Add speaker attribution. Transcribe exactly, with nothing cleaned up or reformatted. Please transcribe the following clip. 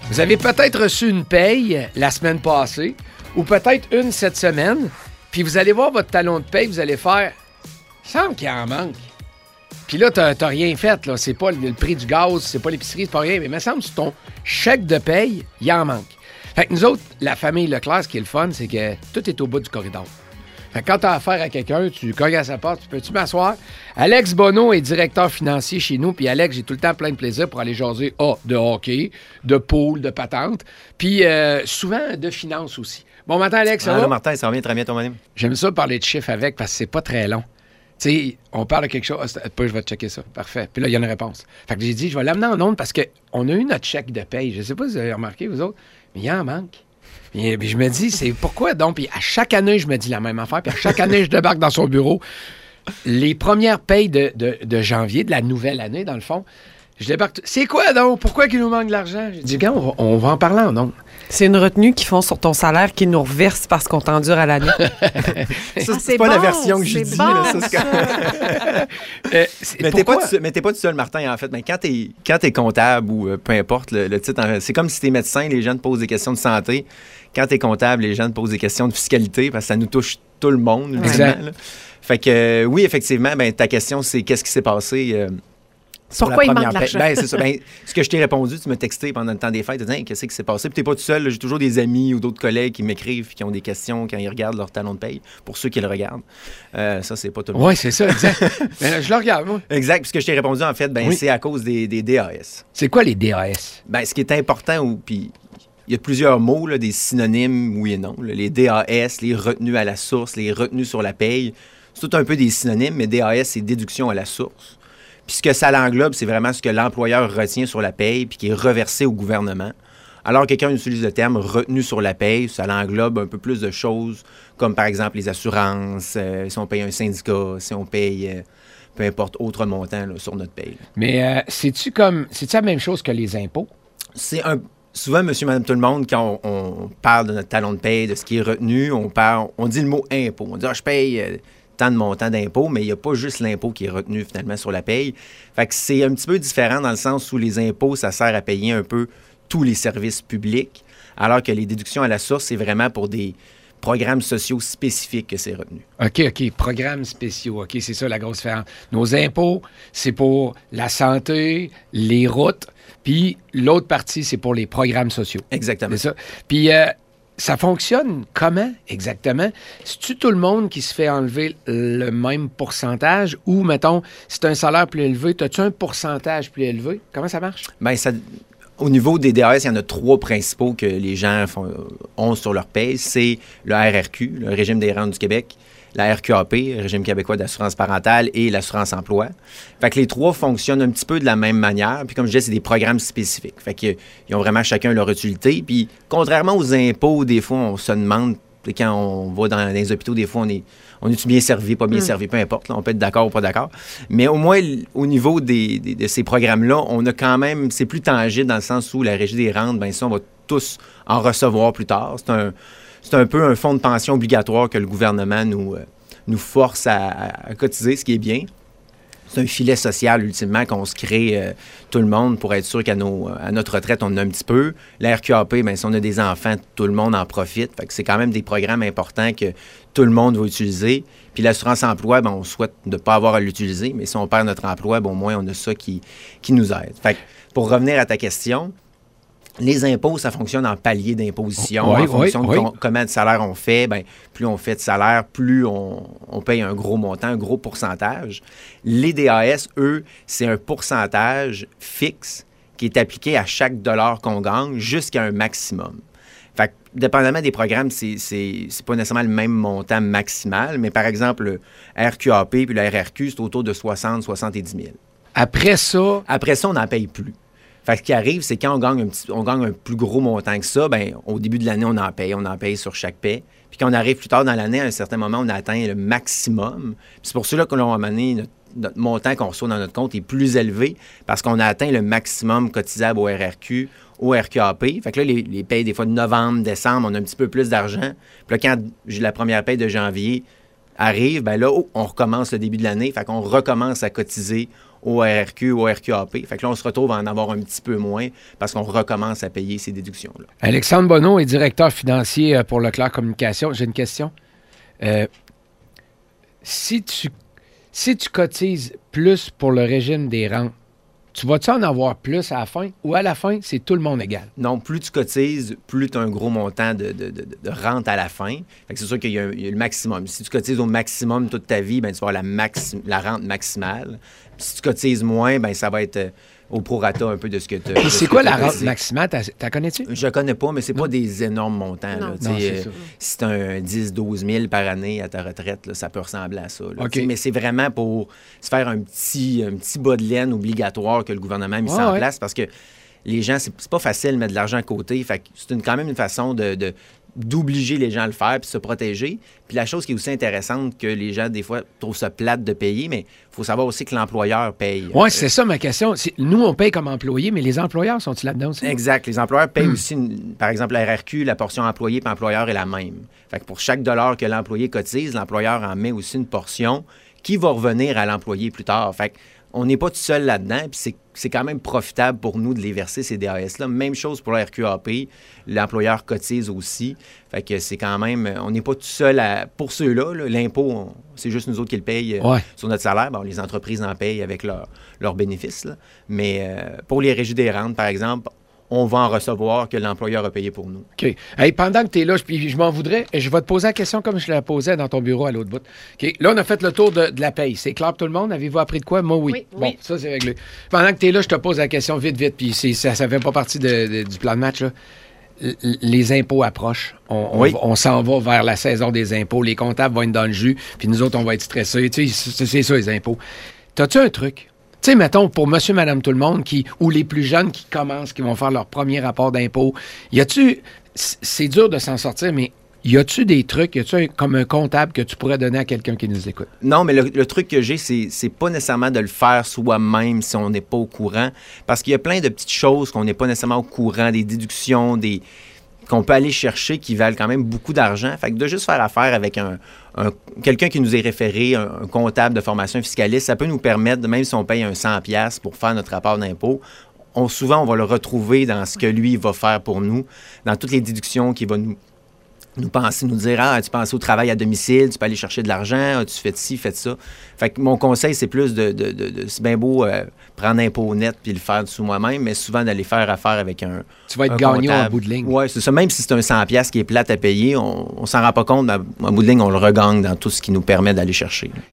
Speaker 1: Vous avez peut-être reçu une paye la semaine passée ou peut-être une cette semaine, puis vous allez voir votre talon de paye, vous allez faire « il semble qu'il en manque ». Puis là, t'as, t'as rien fait, là. C'est pas le, le prix du gaz, c'est pas l'épicerie, c'est pas rien, mais il me semble que sur ton chèque de paye, il en manque. Fait que nous autres, la famille Leclerc, ce qui est le fun, c'est que tout est au bout du corridor. Fait que quand t'as affaire à quelqu'un, tu cognes à sa porte, tu peux-tu m'asseoir? Alex Bonneau est directeur financier chez nous, puis Alex, j'ai tout le temps plein de plaisir pour aller jaser A, de hockey, de pool, de patente, puis euh, souvent de finance aussi. Bon matin, Alex, ça
Speaker 2: ah,
Speaker 1: va?
Speaker 2: Là, Martin, ça va bien, très bien, ton bonhomme.
Speaker 1: J'aime ça parler de chiffres avec parce que c'est pas très long. Tu sais, on parle de quelque chose. Ah, je vais te checker ça. Parfait. Puis là, il y a une réponse. Fait que j'ai dit, je vais l'amener en ondes parce qu'on a eu notre chèque de paye. Je sais pas si vous avez remarqué, vous autres, mais il en manque. Puis, puis je me dis, c'est pourquoi donc? Puis à chaque année, je me dis la même affaire. Puis à chaque année, je débarque dans son bureau. Les premières payes de, de, de janvier, de la nouvelle année, dans le fond, je débarque. C'est quoi donc? Pourquoi qu'il nous manque de l'argent? J'ai dit, gars, on va, on va en parler en ondes.
Speaker 3: C'est une retenue qu'ils font sur ton salaire qu'ils nous reversent parce qu'on t'endure à l'année.
Speaker 2: Ça,
Speaker 3: Ah,
Speaker 2: c'est,
Speaker 3: c'est
Speaker 2: pas
Speaker 3: bon,
Speaker 2: la version que j'ai
Speaker 3: c'est
Speaker 2: dit.
Speaker 3: bon,
Speaker 2: Là, ça, c'est
Speaker 3: ça.
Speaker 1: Euh, c'est-
Speaker 2: Mais t'es, pas
Speaker 1: pourquoi?
Speaker 2: tout seul, mais t'es pas tout seul, Martin, en fait. Mais quand t'es, quand t'es comptable ou euh, peu importe le, le titre, en- c'est comme si t'es médecin, les gens te posent des questions de santé. Quand t'es comptable, les gens te posent des questions de fiscalité parce que ça nous touche tout le monde.
Speaker 1: Exact.
Speaker 2: ultimement, là. Fait que euh, oui, effectivement, ben, ta question, c'est qu'est-ce qui s'est passé euh, sur
Speaker 3: Pourquoi
Speaker 2: la
Speaker 3: il
Speaker 2: première
Speaker 3: manque de
Speaker 2: paie?
Speaker 3: l'argent?
Speaker 2: Ben, c'est ça. Ben, ce que je t'ai répondu, tu m'as texté pendant le temps des fêtes, tu dis hey, qu'est-ce qui s'est passé? Puis t'es pas tout seul, là, j'ai toujours des amis ou d'autres collègues qui m'écrivent et qui ont des questions quand ils regardent leur talon de paye, pour ceux qui le regardent. Euh, ça, c'est pas tout le monde.
Speaker 1: Oui, c'est ça, exact. Mais là, je le regarde, moi.
Speaker 2: Exact. Puis ce que je t'ai répondu, en fait, ben,
Speaker 1: Oui.
Speaker 2: c'est à cause des, des D A S.
Speaker 1: C'est quoi les D A S?
Speaker 2: Ben, ce qui est important, ou puis il y a plusieurs mots, là, des synonymes, oui et non. là. Les D A S, les retenues à la source, les retenues sur la paye, c'est tout un peu des synonymes, mais D A S, c'est déduction à la source. Puis ce que ça l'englobe, c'est vraiment ce que l'employeur retient sur la paye puis qui est reversé au gouvernement. Alors, quelqu'un utilise le terme retenu sur la paye, ça l'englobe un peu plus de choses, comme par exemple les assurances, euh, si on paye un syndicat, si on paye euh, peu importe autre montant là, sur notre paye.
Speaker 1: Mais euh, c'est-tu comme. C'est-tu la même chose que les impôts?
Speaker 2: C'est un. Souvent, monsieur, madame, tout le monde, quand on, on parle de notre talon de paye, de ce qui est retenu, on parle, on dit le mot impôt. On dit, ah, je paye euh, tant de montants d'impôts, mais il n'y a pas juste l'impôt qui est retenu finalement sur la paye. Fait que c'est un petit peu différent dans le sens où les impôts, ça sert à payer un peu tous les services publics, alors que les déductions à la source, c'est vraiment pour des programmes sociaux spécifiques que c'est retenu.
Speaker 1: OK, OK. Programmes spéciaux. OK, c'est ça la grosse différence. Nos impôts, c'est pour la santé, les routes, puis l'autre partie, c'est pour les programmes sociaux.
Speaker 2: Exactement.
Speaker 1: C'est ça. Puis euh, ça fonctionne comment exactement? C'est-tu tout le monde qui se fait enlever le même pourcentage ou, mettons, si tu as un salaire plus élevé, as-tu un pourcentage plus élevé? Comment ça marche?
Speaker 2: Bien, ça, au niveau des D A S, il y en a trois principaux que les gens font, ont sur leur paye. C'est le R R Q, le Régime des rentes du Québec, la R Q A P, le Régime québécois d'assurance parentale, et l'assurance emploi. Fait que les trois fonctionnent un petit peu de la même manière. Puis comme je disais, c'est des programmes spécifiques. Fait qu'ils ont vraiment chacun leur utilité. Puis contrairement aux impôts, des fois, on se demande, quand on va dans les hôpitaux, des fois, on est... On est-tu bien servi, pas bien
Speaker 3: Mm.
Speaker 2: servi, peu importe. Là, on peut être d'accord ou pas d'accord. Mais au moins, l- au niveau des, des- de ces programmes-là, on a quand même... C'est plus tangible dans le sens où la Régie des rentes, bien ça, on va tous en recevoir plus tard. C'est un, c'est un peu un fonds de pension obligatoire que le gouvernement nous, euh, nous force à, à cotiser, ce qui est bien. C'est un filet social, ultimement, qu'on se crée euh, tout le monde pour être sûr qu'à nos, à notre retraite, on en a un petit peu. La R Q A P, bien, si on a des enfants, tout le monde en profite. Fait que c'est quand même des programmes importants que tout le monde va utiliser. Puis l'assurance emploi, bien, on souhaite ne pas avoir à l'utiliser, mais si on perd notre emploi, bien, au moins, on a ça qui, qui nous aide. Fait que pour revenir à ta question, les impôts, ça fonctionne en palier d'imposition.
Speaker 1: Oui,
Speaker 2: en fonction
Speaker 1: oui,
Speaker 2: de
Speaker 1: oui.
Speaker 2: com- combien de salaire on fait, ben, plus on fait de salaire, plus on, on paye un gros montant, un gros pourcentage. Les D A S, eux, c'est un pourcentage fixe qui est appliqué à chaque dollar qu'on gagne jusqu'à un maximum. Fait que, dépendamment des programmes, c'est, c'est, c'est pas nécessairement le même montant maximal, mais par exemple, le R Q A P puis le R R Q, c'est autour de soixante à soixante-dix mille.
Speaker 1: Après ça,
Speaker 2: Après ça, on n'en paye plus. Fait que ce qui arrive, c'est quand on gagne un, petit, on gagne un plus gros montant que ça, ben, au début de l'année, on en paye. On en paye sur chaque paie. Puis quand on arrive plus tard dans l'année, à un certain moment, on a atteint le maximum. Puis c'est pour cela que l'on a amené notre, notre montant qu'on reçoit dans notre compte est plus élevé parce qu'on a atteint le maximum cotisable au R R Q, au R Q A P. Fait que là, les, les payes des fois de novembre, décembre, on a un petit peu plus d'argent. Puis là, quand j'ai la première paye de janvier arrive, ben là, oh, on recommence le début de l'année. Fait qu'on recommence à cotiser au R R Q, au R Q A P. Fait que là, on se retrouve à en avoir un petit peu moins parce qu'on recommence à payer ces déductions-là.
Speaker 1: Alexandre Bonneau est directeur financier pour Leclerc Communication. J'ai une question. Euh, si tu, si tu cotises plus pour le régime des rentes, tu vas-tu en avoir plus à la fin ou à la fin, c'est tout le monde égal?
Speaker 2: Non, plus tu cotises, plus tu as un gros montant de, de, de, de rente à la fin. Fait que c'est sûr qu'il y a, il y a le maximum. Si tu cotises au maximum toute ta vie, ben, tu vas avoir la, maxi- la rente maximale. Puis si tu cotises moins, ben, ça va être euh, au prorata un peu de ce que tu as.
Speaker 1: C'est quoi la rente maximale? T'as, t'as connais-tu?
Speaker 2: Je ne connais pas, mais c'est
Speaker 1: non.
Speaker 2: pas des énormes montants.
Speaker 3: Non,
Speaker 2: là.
Speaker 1: non, c'est
Speaker 2: euh,
Speaker 1: ça.
Speaker 2: Si tu as un dix à douze mille par année à ta retraite, là, ça peut ressembler à ça. Là,
Speaker 1: okay.
Speaker 2: Mais c'est vraiment pour se faire un petit, un petit bas de laine obligatoire que le gouvernement a mis
Speaker 1: ouais,
Speaker 2: ça en
Speaker 1: ouais.
Speaker 2: place parce que les gens, c'est, c'est pas facile de mettre de l'argent à côté. Fait que c'est une, quand même une façon de, de d'obliger les gens à le faire puis de se protéger. Puis la chose qui est aussi intéressante que les gens, des fois, trouvent ça plate de payer, mais il faut savoir aussi que l'employeur paye.
Speaker 1: Oui, c'est ça ma question. C'est, nous, on paye comme employés, mais les employeurs sont-ils là-dedans aussi?
Speaker 2: Exact. Les employeurs payent mmh. aussi, une, par exemple, la R R Q, la portion employé puis employeur est la même. Fait que pour chaque dollar que l'employé cotise, l'employeur en met aussi une portion qui va revenir à l'employé plus tard. Fait que on n'est pas tout seul là-dedans, puis c'est, c'est quand même profitable pour nous de les verser, ces D A S-là. Même chose pour la R Q A P, l'employeur cotise aussi. Fait que c'est quand même, on n'est pas tout seul à, pour ceux-là, là, l'impôt, on, c'est juste nous autres qui le payent euh,
Speaker 1: ouais.
Speaker 2: sur notre salaire. Bon, les entreprises en payent avec leurs leur bénéfices, là. Mais euh, pour les régies des rentes, par exemple, on va en recevoir que l'employeur a payé pour nous.
Speaker 1: OK. Hey, pendant que tu es là, je, je m'en voudrais, je vais te poser la question comme je la posais dans ton bureau à l'autre bout. OK. Là, on a fait le tour de, de la paye. C'est clair pour tout le monde? Avez-vous appris de quoi? Moi, oui.
Speaker 3: Oui,
Speaker 1: bon,
Speaker 3: oui.
Speaker 1: ça, c'est réglé. Pendant que tu es là, je te pose la question vite, vite, puis c'est, ça ne fait pas partie de, de, du plan de match, là. L- les impôts approchent. On, on,
Speaker 2: oui.
Speaker 1: on s'en va vers la saison des impôts. Les comptables vont être dans le jus, puis nous autres, on va être stressés. Tu sais, c'est, c'est ça, les impôts. T'as-tu un truc? Tu sais, mettons, pour monsieur, madame, tout le monde, qui, ou les plus jeunes qui commencent, qui vont faire leur premier rapport d'impôt, y a-tu, c'est dur de s'en sortir, mais y a-tu des trucs, y a-tu un, comme un comptable que tu pourrais donner à quelqu'un qui nous écoute?
Speaker 2: Non, mais le, le truc que j'ai, c'est, c'est pas nécessairement de le faire soi-même si on n'est pas au courant, parce qu'il y a plein de petites choses qu'on n'est pas nécessairement au courant, des déductions, des qu'on peut aller chercher qui valent quand même beaucoup d'argent. Fait que de juste faire affaire avec un, un quelqu'un qui nous est référé, un, un comptable de formation fiscaliste, ça peut nous permettre, même si on paye un cent dollars pour faire notre rapport d'impôt, on, souvent, on va le retrouver dans ce que lui va faire pour nous, dans toutes les déductions qu'il va nous, nous penser, nous dire « Ah, tu penses au travail à domicile, tu peux aller chercher de l'argent, ah, tu fais ci, fais ça. » Fait que mon conseil, c'est plus de, de, de, de c'est bien beau euh, prendre l'impôt net puis le faire sous moi-même, mais souvent d'aller faire affaire avec un
Speaker 1: Tu vas être
Speaker 2: un
Speaker 1: gagnant
Speaker 2: comptable.
Speaker 1: en bout de ligne.
Speaker 2: Oui, c'est ça. Même si c'est un cent dollars qui est plate à payer, on, on s'en rend pas compte, mais en bout de ligne, on le regagne dans tout ce qui nous permet d'aller chercher.